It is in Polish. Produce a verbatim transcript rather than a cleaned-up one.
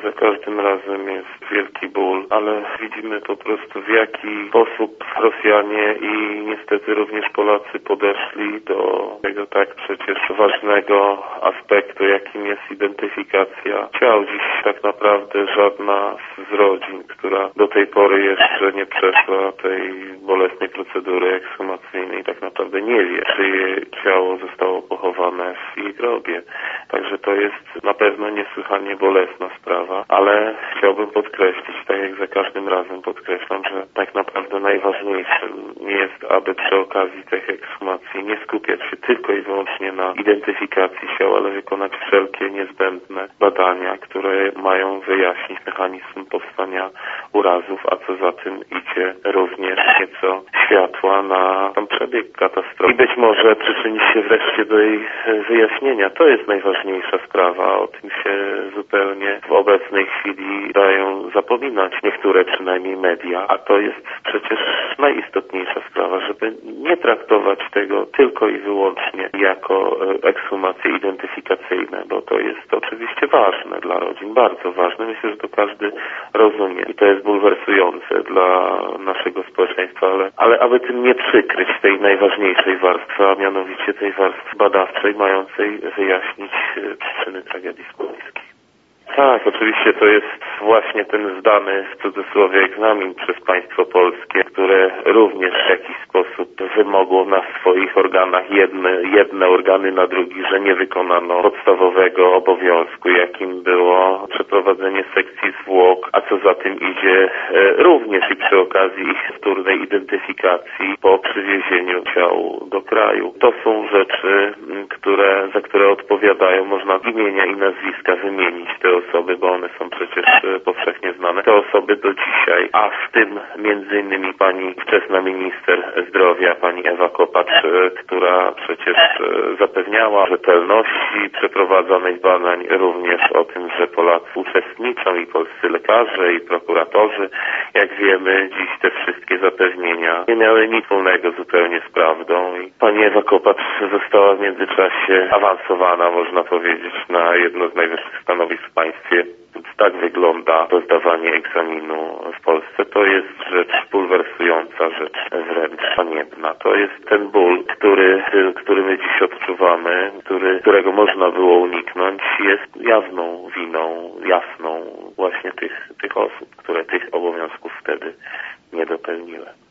Za każdym razem jest wielki ból, ale widzimy po prostu, w jaki sposób Rosjanie i niestety również Polacy podeszli do tego tak przecież ważnego aspektu, jakim jest identyfikacja ciał. Dziś tak naprawdę żadna z rodzin, która do tej pory jeszcze nie przeszła tej bolesnej procedury ekshumacyjnej, tak naprawdę nie wie, czyje ciało zostało pochowane w jej grobie. Także to jest na pewno niesłychanie bolesna sprawa, ale chciałbym podkreślić, tak jak za każdym razem podkreślam, że tak naprawdę najważniejszym jest, aby przy okazji tych ekshumacji nie skupiać się tylko i wyłącznie na identyfikacji ciał, ale wykonać wszelkie niezbędne badania, które mają wyjaśnić mechanizm powstania urazów, a co za tym idzie również nieco światła na sam przebieg katastrofy. I być może przyczynić się wreszcie do jej wyjaśnienia. To jest najważniejsza sprawa. O tym się zupełnie w obecnej chwili dają zapominać niektóre przynajmniej media, a to jest przecież najistotniejsza sprawa, żeby nie traktować tego tylko i wyłącznie jako ekshumacje identyfikacyjne, bo to jest oczywiście ważne dla rodzin, bardzo ważne. Myślę, że to każdy rozumie i to jest bulwersujące dla naszego społeczeństwa, ale, ale aby tym nie przykryć tej najważniejszej warstwy, a mianowicie tej warstwy badawczej mającej wyjaśnić przyczyny tragedii smoleńskiej. Tak, oczywiście to jest właśnie ten zdany w cudzysłowie egzamin przez państwo polskie, które również w jakiś sposób wymogło na swoich organach jedne, jedne organy na drugi, że nie wykonano podstawowego obowiązku, jakim było przeprowadzenie sekcji zwłok, a co za tym idzie również i przy okazji ich wtórnej identyfikacji po przywiezieniu ciał do kraju. To są rzeczy, które, za które odpowiadają, można imienia i nazwiska wymienić te osoby, bo one są przecież powszechnie znane. Te osoby do dzisiaj, a w tym między innymi pani wczesna minister zdrowia, pani Ewa Kopacz, która przecież zapewniała rzetelności przeprowadzonych badań, również o tym, że Polacy uczestniczą i polscy lekarze i prokuratorzy. Jak wiemy, dziś te wszystkie zapewnienia nie miały nic wspólnego zupełnie z prawdą i pani Ewa Kopacz została w międzyczasie awansowana, można powiedzieć, na jedno z najwyższych stanowisk w państwie. Tak wygląda to zdawanie egzaminu w Polsce. To jest rzecz bulwersująca, rzecz wręcz haniebna. To jest ten ból, który, który my dziś odczuwamy, który, którego można było uniknąć, jest jawną winą, jasną właśnie tych, tych osób, które tych obowiązków wtedy nie dopełniły.